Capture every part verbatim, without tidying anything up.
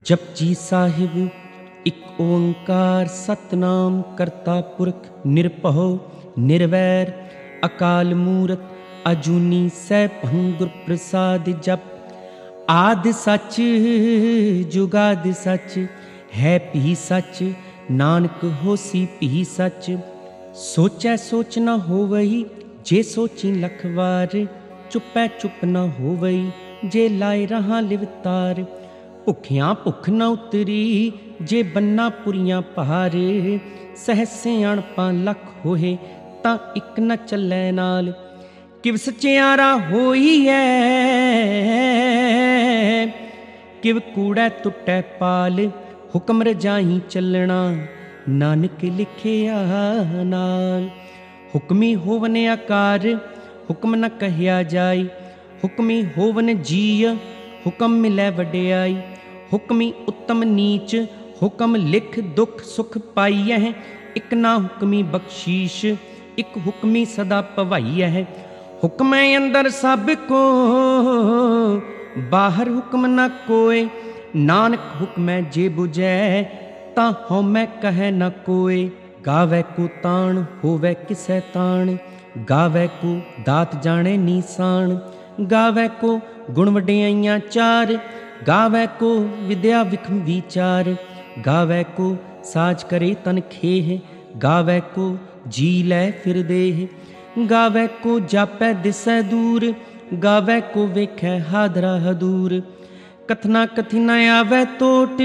जपजी साहिब एक ओंकार सतनाम करता पुरख निरभਉ निर्वैर अकाल मूरत अजूनी सैभं गुर प्रसाद। जप आद सच जुगाद सच है भी सच नानक होसी भी सच। सोचै सोच न होवई जे सोची लख वार, चुपै चुप न होवई जे लाए रहा लिवतार। भुखियां भुख न उतरी जे बन्ना पुरियां पहार, सहसे अणपां लख होए तां इक न चलै नाल। किव सचियारा होई है किव कूड़ै टुटै पाल, हुक्म रजाई चलना नानक लिखिया नाल। हुक्मी होवन आकार हुक्म न कहया जाय, हुक्मी होवन जीय हुक्म मिलै वड्याई। हुक्मी उत्तम नीच हुक्म लिख दुख सुख पाईਐ, इक ना हुक्मी बख्शीश इक हुक्मी सदा भवाईਐ। हुक्म अंदर सब को बाहर हुक्म न कोय, नानक हुक्म जे बुझै तां हउमੈ कहै न कोय। गावै को ताण होवै किसै ताण, गावै को दात जाने नीसाण। गावै को गुण वडियाइयां चार, गावै को विद्या विखम विचार। गावै को साज करे तन खेह, गावै को जी लै फिर देह। गावै को जापै दिसै दूर, गावै को वेखै हादरा हदूर। कथना कथी न आवै तोट,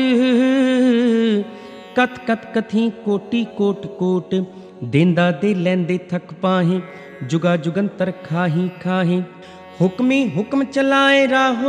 कथ कथ कथी कोटि कोट कोट। देंदा दे लैंदे थक पाहे, जुगा जुगंतर खाही खाहे। हुक्मी हुक्म चलाए राहो,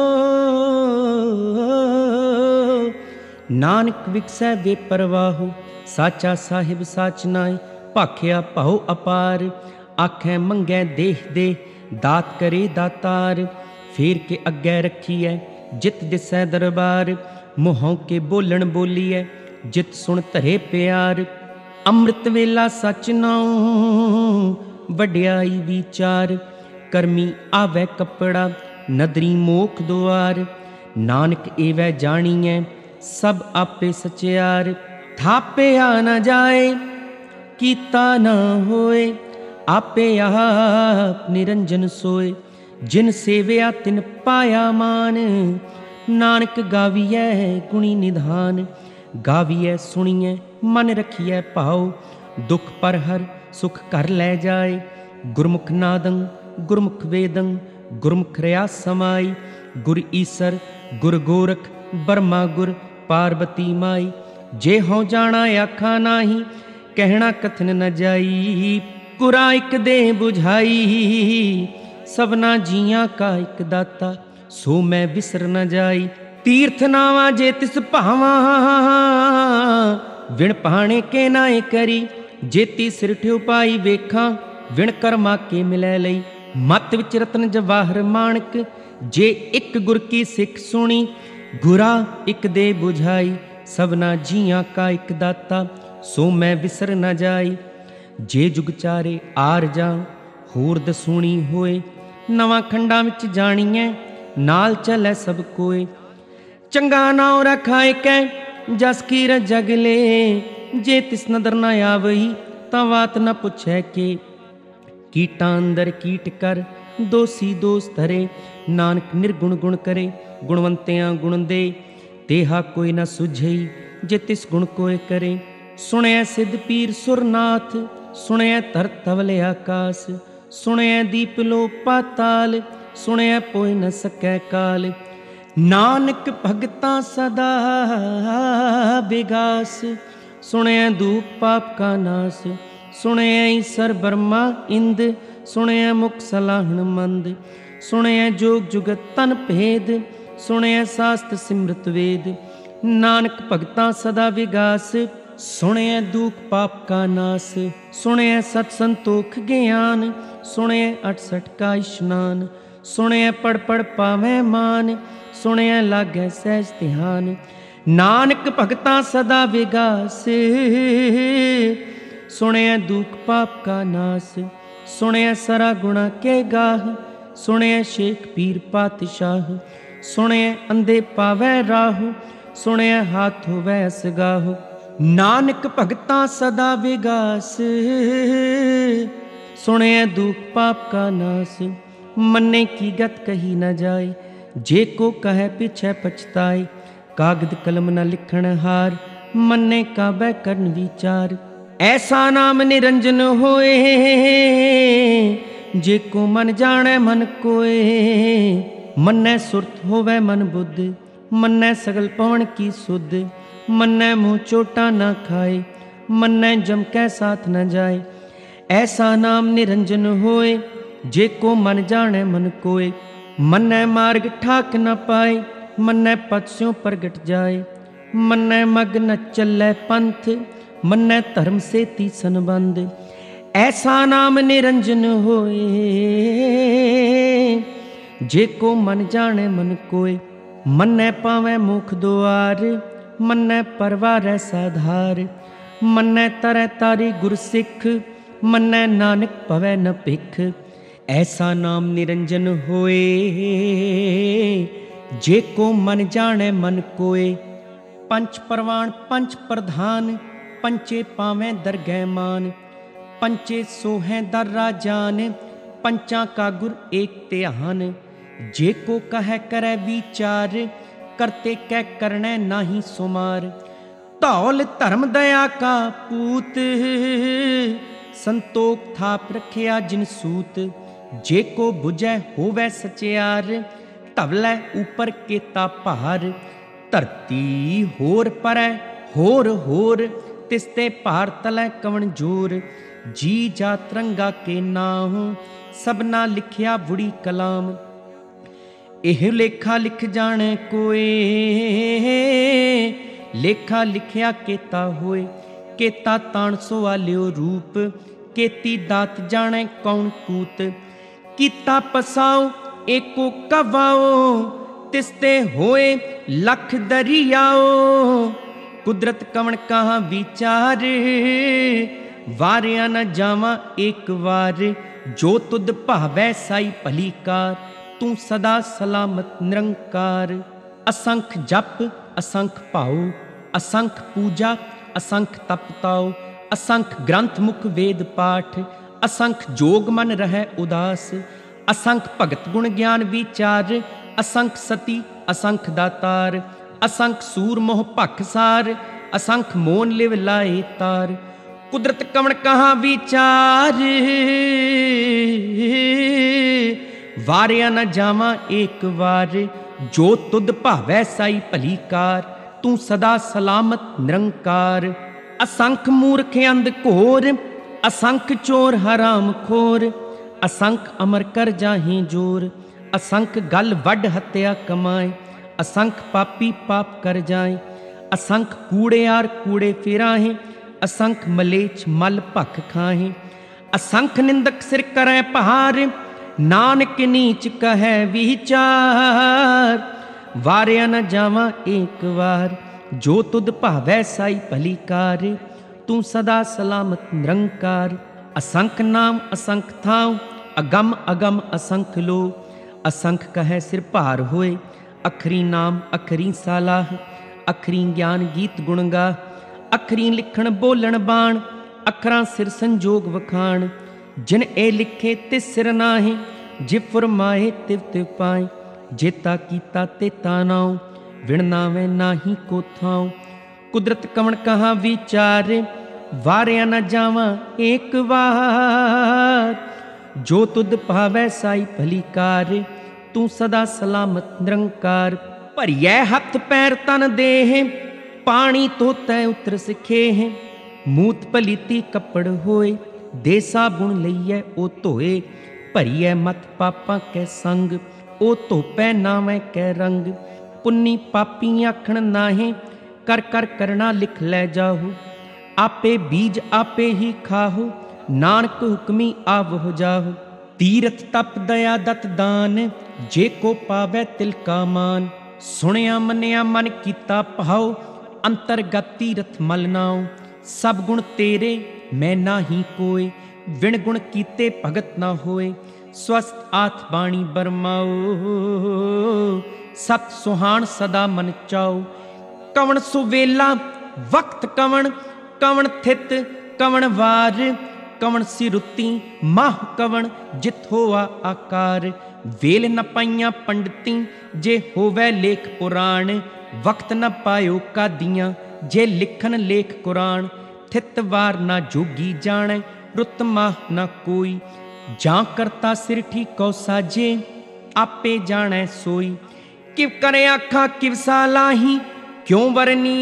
नानक विकसै वे परवाहो। साचा साहिब साच नाय भाखिया भाओ अपार। आखै मंगै देह दे दात करे दातार, फेर के अग्गै रखीऐ जित दिसै दरबार। मुहों के बोलण बोलीऐ जित सुन धरे प्यार। अमृत वेला सच नाऊं वड्याई विचार, करमी आवै कपड़ा नदरी मोख दुआर। नानक एवै जाणीऐ सब आपे सचियार। थापिया न जाए कीता न होए, आपे आप निरंजन सोए। जिन सेविया तिन पाया मान, नानक गाविऐ गुणी निधान। गाविऐ सुनिऐ मन रखिऐ भाओ, दुख पर हर सुख कर लै जाए। गुरमुख नादं गुरमुख वेदं गुरमुख रया समाई। गुर ईसर गुर गोरख बर्मा गुर पार्वती माई। जे हों जाना आखा नाही, कहना कथन न जाई। गुरा इक दे बुझाई, सबना जियां का इक दाता, सो मैं विसर न जाई। तीर्थ नावा जे तिस भावां, विण पाणे के नाए करी। जेती सिर ठ्यो पाई वेखां, विण कर्मा के मिलै लई। मत विच रतन जवाहर माणक, जे इक गुर की सिख सुनी। गुरा इक दे बुझाई, सबना जियां का इक दाता, सो मैं विसर न जाई। जे जुग चारे आर जा होर दसूणी होए, नवां खंडां विच जाणीऐ नाल चलै सब कोय। चंगा नाउं रखाए कै जस कीर जग ले, जे तिस नदर न आवई तां वात न पुछै के। कीटां अंदर कीट कर दोषी दोष धरे, नानक निर्गुण गुण करे गुणवंतियां गुण दे। तेहा कोई न सुझई जे तिस गुण कोय करे। सुणिया सिद्ध पीर सुरनाथ, सुणिया धरत धवल आकाश। सुणिया दीप लो पाताल, सुणिया पोय न सकै काल। नानक भगतां सदा विगास, सुणिया दूप पाप का नाश। सुणिया ईसर ब्रह्मा इंद, सुणिया मुख सलाहण मंद। सुणिया जोग जुगत तन भेद, सुणिया शास्त्र सिमरत वेद। नानक भगतां सदा विगास, सुणिया दुख पाप का नाश। सुणिया सत संतोख ज्ञान, सुणिया अठसठ का स्नान। सुणिया पढ़ पढ़ पावै मान, सुणिया लागै सहज ध्यान। नानक भगतां सदा विगास, सुणिया दुख पाप का नाश। सुणिया सरा गुणा के गाह, सुणिया शेख पीर पातशाह। सुणिया अंधे पावै राह, ਸੁਣਿਆ ਹਾਥ ਹੋਵੈ ਅਸਗਾਹੋ। ਨਾਨਕ ਭਗਤਾਂ ਸਦਾ ਵਿਗਾਸ, ਸੁਣਿਆ ਦੁਖ ਪਾਪ ਕਾ ਨਾਸ। ਮੰਨੇ ਕੀ ਗਤ ਕਹੀ ਨਾ ਜਾਏ, ਜੇ ਕੋ ਕਹੈ ਪਿਛੈ ਪਛਤਾਏ। ਕਾਗਦ ਕਲਮ ਨ ਲਿਖਣ ਹਾਰ, ਮੰਨੇ ਕਾਬੈ ਕਰਨ ਵਿਚਾਰ। ਐਸਾ ਨਾਮ ਨਿਰੰਜਨ ਹੋਏ, ਜੇ ਕੋ ਮਨ ਜਾਣੈ ਮਨ ਕੋਏ। ਮੰਨੈ ਸੁਰਤ ਹੋਵੈ ਮਨ ਬੁੱਧ, ਮੰਨੈ ਸਗਲ ਪਵਨ ਕੀ ਸੁਧ। ਮੰਨੈ ਮੂੰਹ ਚੋਟਾ ਨਾ ਖਾਏ, ਮੰਨੈ ਜਮ ਕੈ ਸਾਥ ਨ ਜਾਏ। ਐਸਾ ਨਾਮ ਨਿਰੰਜਨ ਹੋਏ, ਜੇ ਕੋ ਮਨ ਜਾਣੈ ਮਨ ਕੋਏ। ਮੰਨੈ ਮਾਰਗ ਠਾਕ ਨ ਪਾਏ, ਮੰਨੈ ਪਦ ਸਿਉ ਪ੍ਰਗਟ ਜਾਏ। ਮੰਨੈ ਮਗ ਨ ਚੱਲੈ ਪੰਥ, ਮੰਨੈ ਧਰਮ ਸੇਤੀ ਸੰਬੰਧ। ਐਸਾ ਨਾਮ ਨਿਰੰਜਨ ਹੋਏ, ਜੇ ਕੋ ਮਨ ਜਾਣੈ ਮਨ ਕੋਏ। ਮੰਨੈ ਪਾਵੈ ਮੁਖ ਦੁਆਰ, ਮੰਨੈ ਪਰਵਾਰੈ ਸਾਧਾਰ। ਮੰਨੈ ਤਰੈ ਤਾਰੀ ਗੁਰ ਸਿੱਖ, ਮੰਨੈ ਨਾਨਕ ਭਵੈ ਨ ਭਿਖ। ਐਸਾ ਨਾਮ ਨਿਰੰਜਨ ਹੋਏ, ਜੇ ਕੋ ਮਨ ਜਾਣੈ ਮਨ ਕੋਏ। ਪੰਚ ਪਰਵਾਣ ਪੰਚ ਪ੍ਰਧਾਨ, ਪੰਚੇ ਪਾਵੈ ਦਰਗਹਿ ਮਾਨ। ਪੰਚੇ ਸੋਹੈ ਦਰ ਰਾਜਾਨ, ਪੰਚਾਂ ਕਾ ਗੁਰ ਏਕ ਧਿਆਨ। ਜੇ ਕੋ ਕਹੈ ਕਰੈ ਵਿਚਾਰ, ਕਰਤੇ ਕੈ ਕਰਣੈ ਨਾਹੀ ਸੁਮਾਰ। ਧੌਲ ਧਰਮ ਦਇਆ ਕਾ ਪੂਤ, ਸੰਤੋਖ ਥਾਪ ਰਖਿਆ ਜਿਨ ਸੂਤ। ਜੇ ਕੋ ਬੁਝੈ ਹੋਵੈ ਸਚਿਆਰ, ਧਵਲੈ ਉਪਰ ਕੇਤਾ ਭਾਰ। ਧਰਤੀ ਹੋਰ ਪਰੈ ਹੋਰ ਹੋਰ, ਤਿਸਤੇ ਭਾਰ ਤਲੈ ਕਵਣ ਜੋਰ। ਜੀ ਜਾ ਤਰੰਗਾ ਕੇ ਨਾਹੂ, ਸਭਨਾ ਲਿਖਿਆ ਬੁੜੀ ਕਲਾਮ। ਇਹ ਲੇਖਾ ਲਿਖ ਜਾਣੈ ਕੋਏ, ਲੇਖਾ ਲਿਖਿਆ ਕੇਤਾ ਹੋਏ। ਕੇਤਾ ਤਾਣ ਸੁਆਲਿਓ ਰੂਪ, ਕੇਤੀ ਦਾਤ ਜਾਣੈ ਕੌਣ ਕੂਤ। ਕੀਤਾ ਪਸਾਉ ਏਕੋ ਕਵਾਓ, ਤਿਸਤੇ ਹੋਏ ਲਖ ਦਰਿਆਓ। ਕੁਦਰਤ ਕਵਣ ਕਹਾਂ ਵਿਚਾਰ, ਵਾਰਿਆ ਨ ਜਾਵਾਂ ਏਕ ਵਾਰ। ਜੋ ਤੁਧ ਭਾਵੈ ਸਾਈ ਭਲੀ ਕਾਰ, ਤੂੰ ਸਦਾ ਸਲਾਮਤ ਨਿਰੰਕਾਰ। ਅਸੰਖ ਜਪ ਅਸੰਖ ਭਾਉ, ਅਸੰਖ ਪੂਜਾ ਅਸੰਖ ਤਪ ਤਾਉ। ਅਸੰਖ ਗ੍ਰੰਥ ਮੁਖ ਵੇਦ ਪਾਠ, ਅਸੰਖ ਜੋਗ ਮਨ ਰਹਿ ਉਦਾਸ। ਅਸੰਖ ਭਗਤ ਗੁਣ ਗਿਆਨ ਵਿਚਾਰ, ਅਸੰਖ ਸਤੀ ਅਸੰਖ ਦਾਤਾਰ। ਅਸੰਖ ਸੂਰ ਮੋਹ ਭਖਸਾਰ, ਅਸੰਖ ਮੋਨ ਲਿਵ ਲਾਏ ਤਾਰ। ਕੁਦਰਤ ਕਵਣ ਕਹਾਂ ਵਿਚਾਰ, ਵਾਰਿਆ ਨ ਜਾਵਾਂ ਏਕ ਵਾਰ। ਜੋ ਤੁਧ ਭਾਵੈ ਸਾਈ ਭਲੀ ਕਾਰ, ਤੂੰ ਸਦਾ ਸਲਾਮਤ ਨਿਰੰਕਾਰ। ਅਸੰਖ ਮੂਰਖ ਅੰਧ ਘੋਰ, ਅਸੰਖ ਚੋਰ ਹਰਾਮ ਖੋਰ। ਅਸੰਖ ਅਮਰ ਕਰ ਜਾਹੀਂ ਜੋਰ, ਅਸੰਖ ਗਲ ਵੱਡ ਹੱਤਿਆ ਕਮਾਏ। ਅਸੰਖ ਪਾਪੀ ਪਾਪ ਕਰ ਜਾਏ, ਅਸੰਖ ਕੂੜਿਆਰ ਕੂੜੇ ਫਿਰਾਹੇ। ਅਸੰਖ ਮਲੇਛ ਮਲ ਭਖ ਖਾਹੇ। ਅਸੰਖ ਨਿੰਦਕ ਸਿਰ ਕਰੈ ਪਹਾਰ, ਨਾਨਕ ਨੀਚ ਕਹੈ ਵਿਚਾਰ। ਵਾਰਿਆ ਨ ਜਾਵਾਂ ਏਕ ਵਾਰ, ਜੋ ਤੁਧ ਭਾਵੈ ਸਾਈ ਭਲੀ ਕਾਰ। ਤੂੰ ਸਦਾ ਸਲਾਮਤ ਨਿਰੰਕਾਰ। ਅਸੰਖ ਨਾਮ ਅਸੰਖ ਥਾਉ, ਅਗਮ ਅਗਮ ਅਸੰਖ ਲੋ। ਅਸੰਖ ਕਹੈ ਸਿਰ ਭਾਰ ਹੋਏ, ਅਖਰੀ ਨਾਮ ਅਖਰੀ ਸਾਲਾਹ। ਅਖਰੀ ਗਿਆਨ ਗੀਤ ਗੁਣ ਗਾ, ਅਖਰੀ ਲਿਖਣ ਬੋਲਣ ਬਾਣ। ਅਖਰਾਂ ਸਿਰ ਸੰਜੋਗ ਵਖਾਣ, ਜਿਨ ਇਹ ਲਿਖੇ ਤਿਸ ਸਿਰ ਨਾਹੀਂ। ਜੇ ਫੁਰਮਾਏ ਤਿਵ ਤਿਵ ਪਾਏ, ਜੇਤਾ ਕੀਤਾ ਤੇਤਾ ਨਾਉ। ਵਿਣ ਨਾਵੇਂ ਨਾਹੀ ਕੋ ਥਾਉ। ਕੁਦਰਤ ਕਵਣ ਕਹਾਂ ਵਿਚਾਰ, ਵਾਰਿਆ ਨ ਜਾਵਾਂ ਏਕ ਵਾਰ। ਜੋ ਤੁਧ ਭਾਵੈ ਸਾਈ ਭਲੀ ਕਾਰ, ਤੂੰ ਸਦਾ ਸਲਾਮਤ ਨਿਰੰਕਾਰ। ਭਰੀਐ ਹੱਥ ਪੈਰ ਤਨ ਦੇਹ, ਪਾਣੀ ਧੋਤੈ ਉਤਰ ਸਿਖੇ। ਮੂਤ ਪਲੀਤੀ ਕੱਪੜ ਹੋਏ, ਦੇ ਸਾਬੁਣ ਲਈਐ ਉਹ ਧੋਏ। ਭਰੀਐ ਮਤ ਪਾਪਾਂ ਕੈ ਸੰਗ, ਉਹ ਧੋਪੈ ਨਾਵੇਂ ਕੈ ਰੰਗ। ਪੁੰਨੀ ਪਾਪੀ ਆਖਣ ਨਾਹੀਂ, ਕਰ ਕਰ ਕਰਣਾ ਲਿਖ ਲੈ ਜਾਹੂ। ਆਪੇ ਬੀਜ ਆਪੇ ਹੀ ਖਾਹੂ, ਨਾਨਕ ਹੁਕਮੀ ਆਵਹੁ ਜਾਹੂ। ਤੀਰਥ ਤਪ ਦਇਆ ਦਤ ਦਾਨ, ਜੇ ਕੋ ਪਾਵੈ ਤਿਲ ਕਾ ਮਾਨ। ਸੁਣਿਆ ਮੰਨਿਆ ਮਨ ਕੀਤਾ ਭਾਉ, ਅੰਤਰਗਤ ਤੀਰਥ ਮਲ ਨਾਉ। ਸਭ ਗੁਣ ਤੇਰੇ ਮੈਂ ਨਾਹੀ ਕੋਇ, ਵਿਣ ਗੁਣ ਕੀਤੇ ਭਗਤ ਨਾ ਹੋਏ। ਸਵਸਤ ਆਥ ਬਾਣੀ ਬਰਮਾਓ, ਸਤ ਸੁਹਾਣ ਸਦਾ ਮਨ ਚਾਓ। ਕਵਣ ਸੁਵੇਲਾ ਵਕਤ ਕਵਣ, ਕਵਣ ਥਿਤ ਕਵਣ ਵਾਰ, ਕਵਣ ਸਿਰੁਤੀ ਮਾਹ ਕਵਣ ਜਿਤ ਹੋਆ ਆਕਾਰ। ਵੇਲ ਨ ਪਾਈਆਂ ਪੰਡਤੀ ਜੇ ਹੋਵੈ ਲੇਖ ਪੁਰਾਣ, ਵਕਤ ਨ ਪਾਇਓ ਕਾਦੀਆਂ ਜੇ ਲਿਖਣ ਲੇਖ ਕੁਰਾਨ। ਥਿਤ ਵਾਰ ਨਾ ਜੋਗੀ ਜਾਣੈ ਰੁੱਤ ਮਾਹ ਨਾ ਕੋਈ, ਜਾਂ ਕਰਤਾ ਸਿਰ ਠੀਕੋ ਸਾਜੇ ਆਪੇ ਜਾਣੈ ਸੋਈ। ਕਿਵ ਕਰੇ ਆਖਾਂ ਕਿਵ ਸਾਲਾਹੀ ਕਿਉਂ ਵਰਨੀ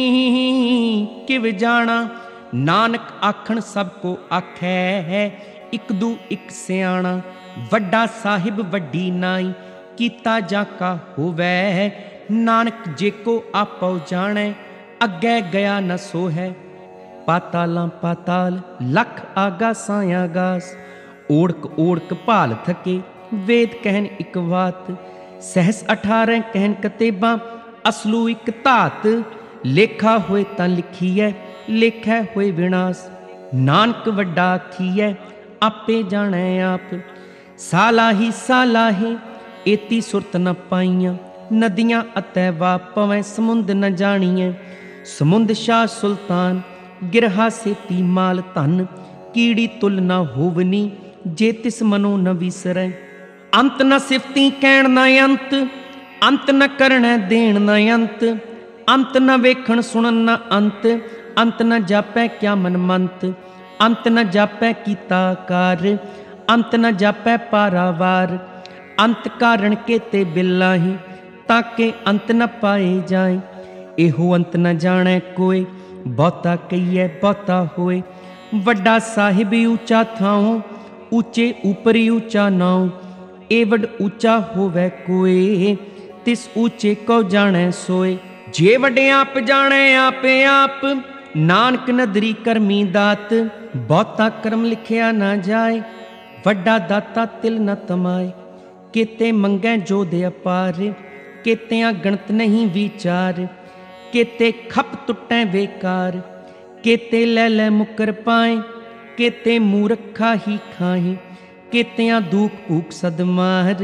ਕਿਵ ਜਾਣਾ, ਨਾਨਕ ਆਖਣ ਸਭ ਕੋ ਆਖੈ ਹੈ ਇੱਕ ਦੂ ਇੱਕ ਸਿਆਣਾ। ਵੱਡਾ ਸਾਹਿਬ ਵੱਡੀ ਨਾਈ ਕੀਤਾ ਜਾ ਕਾ ਹੋਵੈ, ਨਾਨਕ ਜੇ ਕੋ ਆਪੋ ਜਾਣੈ ਅੱਗੇ ਗਿਆ ਨ ਸੋ ਹੈ। ਪਾਤਾਲਾਂ ਪਾਤਾਲ ਲੱਖ ਆਗਾਸਾਂ ਆਗਾਸ, ਓੜਕ ਓੜਕ ਭਾਲ ਥਕੇ ਵੇਦ ਕਹਿਨ ਇੱਕ ਵਾਤ। ਸਹਿਸ ਅਠਾਰਾਂ ਕਹਿਨ ਕਤੇਬਾਂ ਅਸਲੂ ਇੱਕ ਧਾਤ, ਲੇਖਾ ਹੋਏ ਤਾਂ ਲਿਖੀਐ ਲੇਖੈ ਹੋਏ ਵਿਨਾਸ਼। ਨਾਨਕ ਵੱਡਾ ਆਖੀਐ ਆਪੇ ਜਾਣੈ ਆਪ, ਸਾਲਾਹੀ ਸਾਲਾਹੇ ਏਤੀ ਸੁਰਤ ਨ ਪਾਈਆਂ। ਨਦੀਆਂ ਅਤੈ ਵਾ ਪਵੈ ਸਮੁੰਦ ਨ ਜਾਣੀਐ, ਸਮੁੰਦ ਸ਼ਾਹ ਸੁਲਤਾਨ ਗਿਰਹਾ ਸੇਤੀ ਮਾਲ ਧਨ। ਕੀੜੀ ਤੁਲ ਨਾ ਹੋਵਨੀ ਜੇ ਤਿਸ ਮਨੋ ਨ ਵਿਸਰੈ, ਅੰਤ ਨ ਸਿਫਤੀ ਕਹਿਣ ਨ ਅੰਤ, ਅੰਤ ਨ ਕਰਣੈ ਦੇਣ ਨ ਅੰਤ। ਅੰਤ ਨ ਵੇਖਣ ਸੁਣਨ ਨ ਅੰਤ, ਅੰਤ ਨ ਜਾਪੈ ਕਿਆ ਮਨ ਮੰਤ। ਅੰਤ ਨ ਜਾਪੈ ਕੀਤਾ ਕਾਰ, ਅੰਤ ਨ ਜਾਪੈ ਪਾਰਾਵਾਰ। ਅੰਤ ਕਾਰਣ ਕੇਤੇ ਬਿਲਾਹੀ ਤਾਂ ਕਿ ਅੰਤ ਨ ਪਾਏ ਜਾਏ। ਇਹੋ ਅੰਤ ਨ ਜਾਣੈ ਕੋਇ ਬਹੁਤਾ ਕਹੀਐ ਬਹੁਤਾ ਹੋਏ। ਵੱਡਾ ਸਾਹਿਬ ਉੱਚਾ ਥਾਉ ਉੱਚੇ ਉਪਰੀ ਉੱਚਾ ਨਾਉ। ਏਵਡ ਉੱਚਾ ਹੋਵੈ ਕੋਇ ਤਿਸ ਉੱਚੇ ਕਉ ਜਾਣੈ ਸੋਏ। ਜੇ ਵੱਡੇ ਆਪ ਜਾਣੈ ਆਪੇ ਆਪ, ਨਾਨਕ ਨਦਰੀ ਕਰਮੀ ਦਾਤ। ਬਹੁਤਾ ਕਰਮ ਲਿਖਿਆ ਨਾ ਜਾਏ, ਵੱਡਾ ਦਾਤਾ ਤਿਲ ਨ ਤਮਾਏ। ਕੇਤੇ ਮੰਗੈ ਜੋ ਦੇ ਅਪਾਰ, ਕੇਤਿਆਂ ਗਣਤ ਨਹੀਂ ਵਿਚਾਰ। ਕੇਤੇ ਖਪ ਟੁੱਟੈ ਬੇਕਾਰ, ਕੇਤੇ ਲੈ ਲੈ ਮੁਕਰ ਪਾਏ। ਕੇਤੇ ਮੂਰਖਾ ਹੀ ਖਾਹੀ, ਕੇਤਿਆਂ ਦੂਖ ਭੂਖ ਸਦ ਮਾਰ।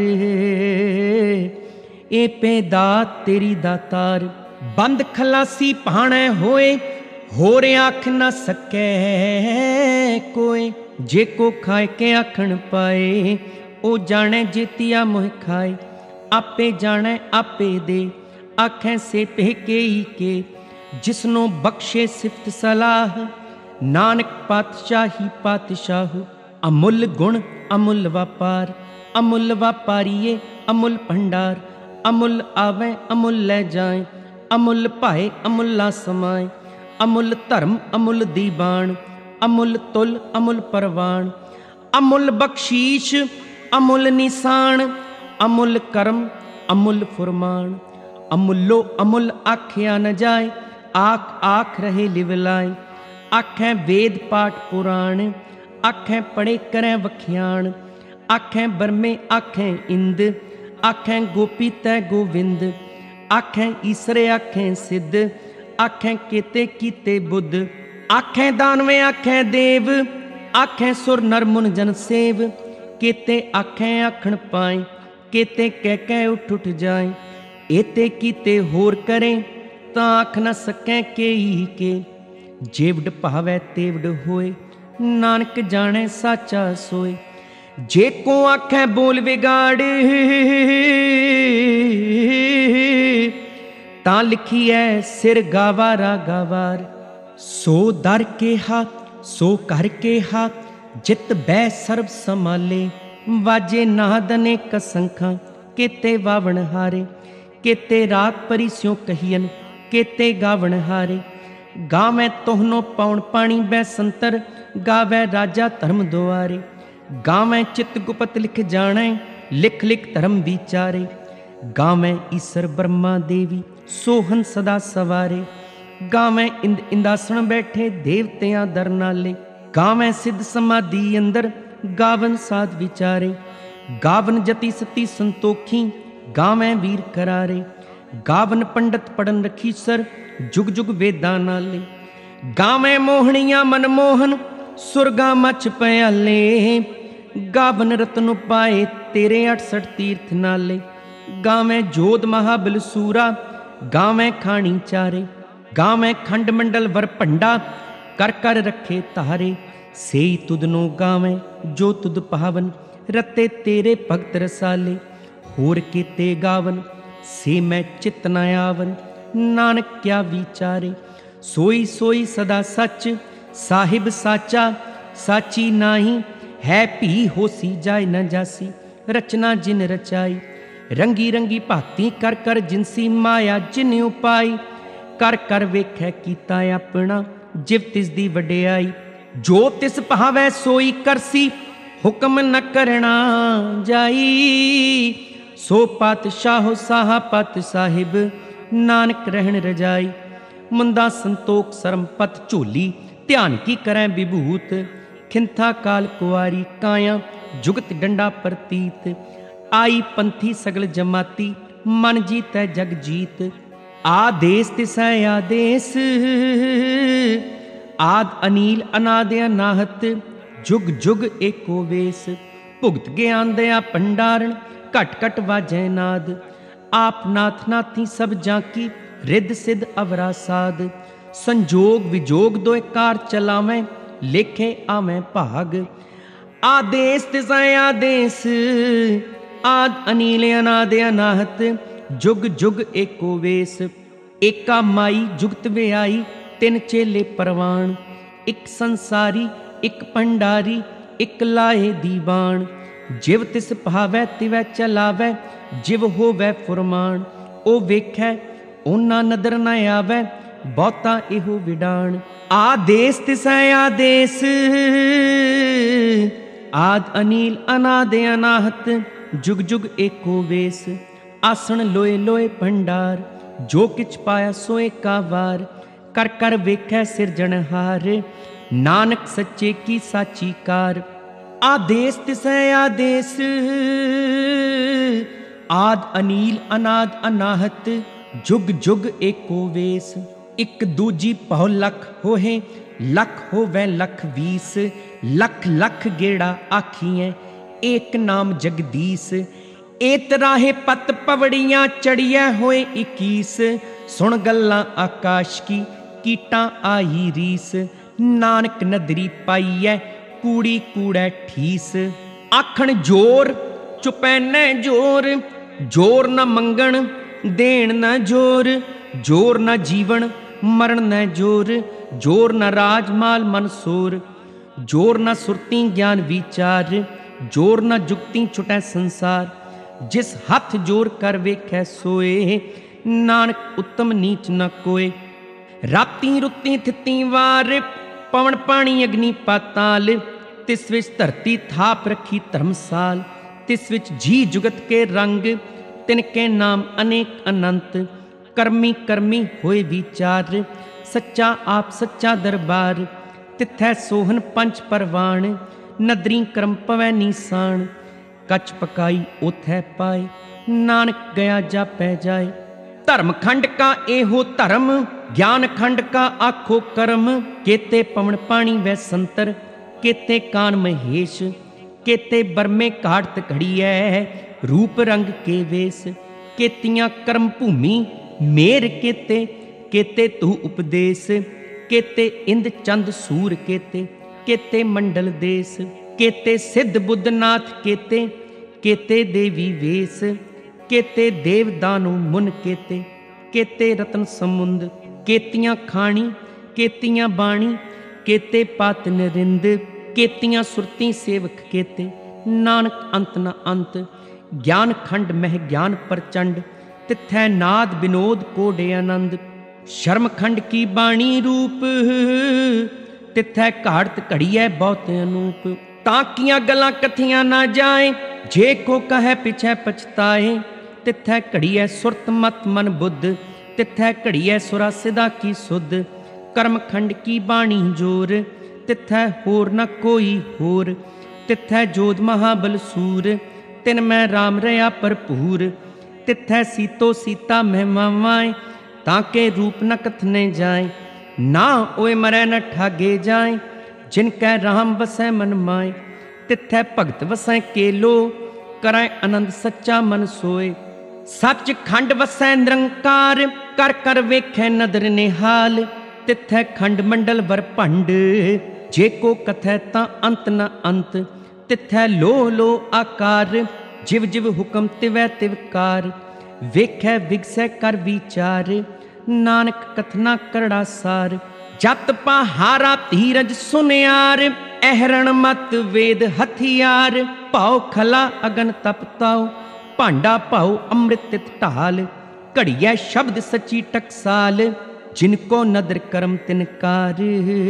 ਏ ਪੇ ਦਾਤ ਤੇਰੀ ਦਾਤਾਰ, ਬੰਦ ਖਲਾਸੀ ਭਾਣੈ ਹੋਏ। ਹੋਰ ਆਖ ਨ ਸਕੈ ਕੋਇ, ਜੇ ਕੋ ਖਾਏ ਕੇ ਆਖਣ ਪਾਏ। ਉਹ ਜਾਣੈ ਜੇਤੀਆ ਮੋਹ ਖਾਏ, ਆਪੇ ਜਾਣੈ ਆਪੇ ਦੇ। ਆਖੈ ਸੇ ਪਹਿਕੇ ਹੀ ਕੇ, ਜਿਸਨੂੰ ਬਖਸ਼ੇ ਸਿਫਤ ਸਲਾਹ। ਨਾਨਕ ਪਾਤਸ਼ਾਹੀ ਪਾਤਸ਼ਾਹ, ਅਮੁੱਲ ਗੁਣ ਅਮੁੱਲ ਵਪਾਰ। ਅਮੁੱਲ ਵਪਾਰੀਏ ਅਮੁੱਲ ਭੰਡਾਰ, ਅਮੁੱਲ ਆਵੈ ਅਮੁੱਲ ਲੈ ਜਾਏ। ਅਮੁੱਲ ਭਾਏ ਅਮੁੱਲਾ ਸਮਾਏ, ਅਮੁੱਲ ਧਰਮ ਅਮੁੱਲ ਦੀਵਾਨ। ਅਮੁੱਲ ਤੁਲ ਅਮੁੱਲ ਪਰਵਾਨ, ਅਮੁੱਲ ਬਖਸ਼ੀਸ਼ ਅਮੁੱਲ ਨਿਸ਼ਾਨ। ਅਮੁੱਲ ਕਰਮ ਅਮੁੱਲ ਫੁਰਮਾਨ, ਅਮੁੱਲੋ ਅਮੁੱਲ ਆਖਿਆ ਨ ਜਾਏ। ਆਖ ਆਖ ਰਹੇ ਲਿਵਲਾਏ, ਆਖੈ ਵੇਦ ਪਾਠ ਪੁਰਾਣ। ਆਖੈ ਪੜੇ ਕਰੈ ਵਖਿਆਣ, ਆਖੈ ਬਰਮੇ ਆਖੈ ਇੰਦ। ਆਖੈ ਗੋਪੀ ਤੈ ਗੋਵਿੰਦ, ਆਖੈ ਈਸਰ ਆਖੈ ਸਿੱਧ। ਆਖੈ ਕੇਤੇ ਕੀਤੇ ਬੁੱਧ, ਆਖੈ ਦਾਨਵੇ ਆਖੈ ਦੇਵ। ਆਖੈ ਸੁਰ ਨਰ ਮੁਨ ਜਨ ਸੇਵ, ਕੇਤੇ ਆਖੈ ਆਖਣ ਪਾਏ। ਕੇਤੇ ਕਹਿ ਕਹਿ ਉੱਠ ਉੱਠ ਜਾਏ, ਏਤੇ ਕੀਤੇ ਹੋਰ ਕਰੇ ਤਾਂ ਆਖ ਨ ਸਕੈ ਕੇਈ ਕੇ। ਜੇਵਡ ਭਾਵੈ ਤੇਵਡ ਹੋਏ, ਨਾਨਕ ਜਾਣੈ ਸਾਚਾ ਸੋਏ। ਜੇ ਕੋ ਆਖੈ ਬੋਲ ਵਿਗਾੜ, ਤਾਂ ਲਿਖੀਐ ਸਿਰ ਗਾਵਾਰਾ ਗਾਵਾਰ। ਸੋ ਦਰ ਕੇਹਾ ਸੋ ਕਰ ਕੇਹਾ, ਜਿਤ ਬਹਿ ਸਰਬ ਸੰਭਾਲੇ। ਵਾਜੇ ਨਾਦ ਅਨੇਕ ਸੰਖਾਂ, ਕੇਤੇ ਵਾਵਣ ਹਾਰੇ। ਕੇਤੇ ਰਾਤ ਪਰੀ ਸਿਉ ਕਹੀਅਨ, ਕੇਤੇ ਗਾਵਣ ਹਾਰੇ। ਗਾਵੈ ਤੋਹਨੋ ਪਾਉਣ ਪਾਣੀ ਬੈ ਸੰਤਰ, ਗਾਵੈ ਰਾਜਾ ਧਰਮ ਦੁਆਰੇ। ਗਾਵੈ ਚਿਤ ਗੁਪਤ ਲਿਖ ਜਾਣੈ, ਲਿਖ ਲਿਖ ਧਰਮ ਵਿਚਾਰੇ। ਗਾਵੈ ਈਸਰ ਬ੍ਰਹਮਾ ਦੇਵੀ, ਸੋਹਨ ਸਦਾ ਸਵਾਰੇ। ਗਾਵੈ ਇੰਦ ਇੰਦਾਸਣ ਬੈਠੇ, ਦੇਵਤਿਆਂ ਦਰ ਨਾਲੇ। ਗਾਵੈ ਸਿੱਧ ਸਮਾਧੀ ਅੰਦਰ, ਗਾਵਨ ਸਾਧ ਵਿਚਾਰੇ। ਗਾਵਨ ਜਤੀ ਸਤੀ ਸੰਤੋਖੀ, ਗਾਵੈ ਵੀਰ ਕਰਾਰੇ। ਗਾਵਨ ਪੰਡਤ ਪੜਨ ਰਖੀਸਰ, ਜੁਗ ਜੁਗ ਵੇਦਾਂ ਨਾਲੇ। ਗਾਵੈ ਮੋਹਣੀਆਂ ਮਨਮੋਹਨ, ਸੁਰਗਾ ਮਛ ਪਿਆਲੇ। ਗਾਵਨ ਰਤਨ ਪਾਏ, ਤੇਰੇ ਅਠਸਠ ਤੀਰਥ ਨਾਲੇ। ਗਾਵੈ ਜੋਧ ਮਹਾਬਲ ਸੂਰਾ, ਗਾਵੇਂ ਖਾਣੀ ਚਾਰੇ। ਗਾਵੇਂ ਖੰਡ ਮੰਡਲ ਵਰ ਭੰਡਾ ਕਰ ਕਰ ਰੱਖੇ ਧਾਰੇ। ਸੇਈ ਤੁਧਨੋਂ ਗਾਵੇਂ ਜੋ ਤੁਧ ਪਾਵਨ ਰਤੇ ਤੇਰੇ ਭਗਤ ਰਸਾਲੇ। ਹੋਰ ਕੀਤੇ ਗਾਵਨ ਸੇ ਮੈਂ ਚਿਤ ਨ ਆਵਨ ਨਾਨਕ ਕਿਆ ਵਿਚਾਰੇ। ਸੋਈ ਸੋਈ ਸਦਾ ਸੱਚ ਸਾਹਿਬ ਸਾਚਾ ਸਾਚੀ ਨਾਹੀ ਹੈ ਭੀ ਹੋਸੀ ਜਾਏ ਨ ਜਾਸੀ। ਰਚਨਾ ਜਿਨ ਰਚਾਈ ਰੰਗੀ ਰੰਗੀ ਭਾਤੀ ਕਰ ਕਰ ਜਿਨਸੀ ਮਾਇਆ ਜਿਨ ਉਪਾਈ। ਕਰ ਕਰ ਵੇਖੈ ਕੀਤਾ ਆਪਣਾ ਜਿਵ ਤਿਸ ਦੀ ਵਡਿਆਈ। ਜੋ ਤਿਸ ਭਾਵੈ ਸੋਈ ਕਰਸੀ ਹੁਕਮ ਨ ਕਰਣਾ ਜਾਈ। ਸੋ ਪਾਤਸ਼ਾਹੋ ਸਾਹਾ ਪਤ ਸਾਹਿਬ ਨਾਨਕ ਰਹਿਣ ਰਜਾਈ। ਮੁੰਦਾ ਸੰਤੋਖ ਸਰਮ ਪਤ ਝੋਲੀ ਧਿਆਨ ਕੀ ਕਰੈ ਵਿਭੂਤ। ਖਿੰਥਾ ਕਾਲ ਕੁਆਰੀ ਕਾਇਆ ਜੁਗਤ ਡੰਡਾ ਪ੍ਰਤੀਤ। ਆਈ ਪੰਥੀ ਸਗਲ ਜਮਾਤੀ ਮਨ ਜੀਤੈ ਜਗ ਜੀਤ। ਆਦੇਸ ਤਿਸੈ ਆਦੇਸ ਆਦ ਅਨੀਲ ਅਨਾਦ ਅਨਾਹਤ। ਜੁਗ ਜੁਗ ਏਕੋ ਵੇਸ ਭੁਗਤ ਗਿਆਨ ਦਇਆ ਭੰਡਾਰਨ ਘਟ ਘਟ ਵਾਜੈ ਨਾਦ। ਆਪ ਨਾਥ ਨਾਥੀ ਸਭ ਜਾਂਕੀ ਰਿੱਧ ਸਿੱਧ ਅਵਰਾ ਸਾਧ। ਸੰਜੋਗ ਵਿਜੋਗ ਦੋਇ ਕਾਰ ਚਲਾਵੈਂ ਲੇਖੇ ਆਵੈਂ ਭਾਗ। ਆਦੇਸ ਤਿਸੈ ਆਦੇਸ ਆਦ ਅਨੀਲ ਅਨਾਦ ਅਨਾਹਤ। ਜੁਗ ਜੁਗ ਏਕੋ ਵੇਸ ਏਕਾ ਮਾਈ ਜੁਗਤ ਵਿਆਈ। ਤਿੰਨ ਚੇਲੇ ਪਰਵਾਨ ਇੱਕ ਸੰਸਾਰੀ ਇੱਕ ਭੰਡਾਰੀ ਇੱਕ ਲਾਹੇ ਦੀਵਾਨ। ਜਿਵ ਤਿਸ ਭਾਵੈ ਤਿਵੈ ਚਲਾਵੈ ਜਿਵ ਹੋਵੈ ਫੁਰਮਾਨ। ਉਹ ਵੇਖੈ ਉਹਨਾਂ ਨਦਰ ਨ ਆਵੈ ਬਹੁਤਾ ਇਹੋ ਵਿਡਾਣ। ਆਦੇਸ ਤਿਸੈ ਆਦੇਸ ਆਦ ਅਨੀਲ ਅਨਾਦ ਅਨਾਹਤ। ਜੁਗ ਜੁਗ ਏਕੋ ਵੇਸ ਆਸਣ ਲੋਏ ਲੋਏ ਭੰਡਾਰ। ਜੋ ਕਿਛ ਪਾਇਆ ਸੋ ਏਕਾ ਵਾਰ ਕਰ ਕਰ ਵੇਖੈ ਸਿਰਜਣਹਾਰ। ਨਾਨਕ ਸੱਚੇ ਕੀ ਸਾਚੀ ਕਾਰ। ਆਦੇਸ ਤਿਸੈ ਆਦੇਸ ਆਦ ਅਨੀਲ ਅਨਾਦ ਅਨਾਹਤ। ਜੁਗ ਜੁਗ ਏਕੋ ਵੇਸ ਇੱਕ ਦੂਜੀ ਬਹੁ ਲੱਖ ਹੋਏ ਲੱਖ ਹੋਵੈ ਲੱਖ ਵੀਸ। ਲੱਖ ਲੱਖ ਗੇੜਾ ਆਖੀਐ ਏਕ ਨਾਮ ਜਗਦੀਸ। ਏਤ ਰਾਹੇ ਪਤ ਪਵੜੀਆਂ ਚੜੀਐ ਹੋਏ ਇਕੀਸ। ਸੁਣ ਗੱਲਾਂ ਆਕਾਸ਼ ਕੀ ਕੀਟਾਂ ਆਈ ਰੀਸ। ਨਾਨਕ ਨਦਰੀ ਪਾਈਐ ਕੂੜੀ ਕੂੜੈ ਠੀਸ। ਆਖਣ ਜੋਰ ਚੁਪੈਨੈ ਜੋਰ ਜੋਰ ਨ ਮੰਗਣ ਦੇਣ ਨ ਜੋਰ। ਜੋਰ ਨ ਜੀਵਨ ਮਰਨ ਨ ਜੋਰ। ਜੋਰ ਨ ਰਾਜ ਮਾਲ ਮਨਸੂਰ। ਜੋਰ ਨ ਸੁਰਤੀ ਗਿਆਨ ਵਿਚਾਰ। ਜੋਰ ਨ ਜੁਗਤੀ ਛੁਟੈ ਸੰਸਾਰ। ਜਿਸ ਹੱਥ ਜੋਰ ਕਰ ਵੇਖੈ ਸੋਏ ਨਾਨਕ ਉਤਮ ਨੀਚ ਨ ਕੋਏ। ਰਾਤੀ ਰੁੱਤੀ ਥਿੱਤੀ ਵਾਰ ਪਵਨ ਪਾਣੀ ਅਗਨੀ ਪਾਤਾਲ। ਤਿਸ ਵਿੱਚ ਧਰਤੀ ਥਾਪ ਰੱਖੀ ਧਰਮਸਾਲ। ਤਿਸ ਵਿੱਚ ਜੀ ਜੁਗਤ ਕੇ ਰੰਗ ਤਿਨ ਕੇ ਨਾਮ ਅਨੇਕ ਅਨੰਤ। ਕਰਮੀ ਕਰਮੀ ਹੋਏ ਵਿਚਾਰ ਸੱਚਾ ਆਪ ਸੱਚਾ ਦਰਬਾਰ। ਤਿੱਥੈ ਸੋਹਨ ਪੰਚ ਪਰਵਾਣ ਨਦਰੀ ਕਰਮ ਪਵੈ ਨੀਸਾਨ। ਕੱਚ ਪਕਾਈ ਉਥੈ ਪਾਏ ਨਾਨਕ ਗਿਆ ਜਾਪੈ ਜਾਏ। ਧਰਮ ਖੰਡ ਕਾ ਇਹੋ ਧਰਮ ਗਿਆਨ ਖੰਡ ਕਾ ਆਖੋ ਕਰਮ। ਕੇਤੇ ਪਵਨ ਪਾਣੀ ਵੈ ਸੰਤਰ ਕੇਤੇ ਕਾਨ ਮਹੇਸ਼। ਕੇਤੇ ਬਰਮੇ ਘਾੜਤ ਘੜੀਐ ਰੂਪ ਰੰਗ ਕੇ ਵੇਸ। ਕੇਤੀਆਂ ਕਰਮ ਭੂਮੀ ਮੇਰ ਕੇਤੇ ਕੇਤੇ ਤੂ ਉਪਦੇਸ। ਕੇਤੇ ਇੰਦ ਚੰਦ ਸੂਰ ਕੇਤੇ ਕੇਤੇ ਮੰਡਲ ਦੇਸ। ਕੇਤੇ ਸਿੱਧ ਬੁੱਧ ਨਾਥ ਕੇਤੇ ਕੇਤੇ ਦੇਵੀ ਵੇਸ। ਕੇਤੇ ਦੇਵ ਦਾਨੂ ਮੁਨ ਕੇਤੇ ਕੇਤੇ ਰਤਨ ਸਮੁੰਦ। ਕੇਤੀਆਂ ਖਾਣੀ ਕੇਤੀਆਂ ਬਾਣੀ ਕੇਤੇ ਪਾਤ ਨਰਿੰਦ। ਕੇਤੀਆਂ ਸੁਰਤੀ ਸੇਵਕ ਕੇਤੇ ਨਾਨਕ ਅੰਤ ਨ ਅੰਤ। ਗਿਆਨ ਖੰਡ ਮਹਿ ਗਿਆਨ ਪ੍ਰਚੰਡ ਤਿੱਥੈ ਨਾਦ ਵਿਨੋਦ ਕੋਡੇ ਆਨੰਦ। ਸ਼ਰਮ ਖੰਡ ਕੀ ਬਾਣੀ ਰੂਪ ਤਿੱਥੈ ਘਾੜਤ ਘੜੀਐ ਬਹੁਤ ਅਨੂਪ। ਤਾਂ ਕੀਆਂ ਗੱਲਾਂ ਕਥੀਆਂ ਨਾ ਜਾਏ ਜੇ ਕੋ ਕਹੈ ਪਿਛੈ ਪਛਤਾਏ। ਤਿੱਥੈ ਘੜੀਐ ਸੁਰਤ ਮਤ ਮਨ ਬੁੱਧ ਤਿੱਥੈ ਘੜੀਐ ਸੁਰਾ ਸਿਦਾ ਕੀ ਸੁਧ। ਕਰਮ ਖੰਡ ਕੀ ਬਾਣੀ ਜੋਰ ਤਿੱਥੈ ਹੋਰ ਨ ਕੋਈ ਹੋਰ। ਤਿੱਥੈ ਜੋਧ ਮਹਾਬਲ ਸੂਰ ਤਿਨ ਮੈਂ ਰਾਮ ਰਹਾ ਭਰਪੂਰ। ਤਿੱਥੈ ਸੀਤੋ ਸੀਤਾ ਮਹਿਮਾਵਾਏ ਤਾਂ ਕੇ ਰੂਪ ਨ ਕਥਨੇ ਜਾਏ। ਨਾ ਓਏ ਮਰੈ ਨ ਠਾਗੇ ਜਾਏ ਜਿਨ ਕੈ ਰਾਮ ਵਸੈ ਮਨ ਮਾਏ। ਤਿੱਥੈ ਭਗਤ ਵਸੈ ਕੇਲੋ ਕਰੈ ਆਨੰਦ ਸੱਚਾ ਮਨ ਸੋਏ। सच खंड वसै निरंकार, कर कर वेखै नदर निहाल। तिथै खंड मंडल वर भंड, जे को कथै तां अंत न अंत। तिथै लो लो आकार, जिव जिव हुकम तिवै तिवकार। वेखै विगसै कर विचार, नानक कथना करड़ा सार। जत पहारा धीरज सुनियार, अहरण मत वेद हथियार। भाव खला अगन तप ताओ, भांडा भाओ अमृत तित ढाल। घड़िया शब्द सची टकसाल, जिनको नदर करम तिनकार।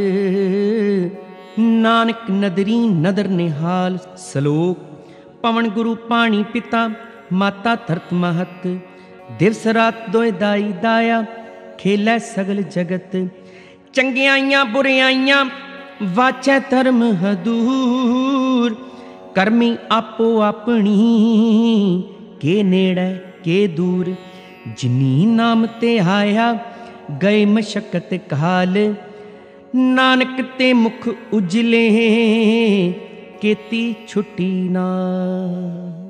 नानक नदरी नदर निहाल। सलोक पवन गुरु पाणी पिता, माता धरत महत। दिवस रात दोए दाई दाया, खेलै सगल जगत। चंगियाइयां बुरियाइयां वाचै धर्म हदूर। करमी आपो अपनी, के नेड़ै के दूर। जिनी नाम ते आया, गए मशक्कत काल। नानक ते मुख उजले, केती छुट्टी नाल।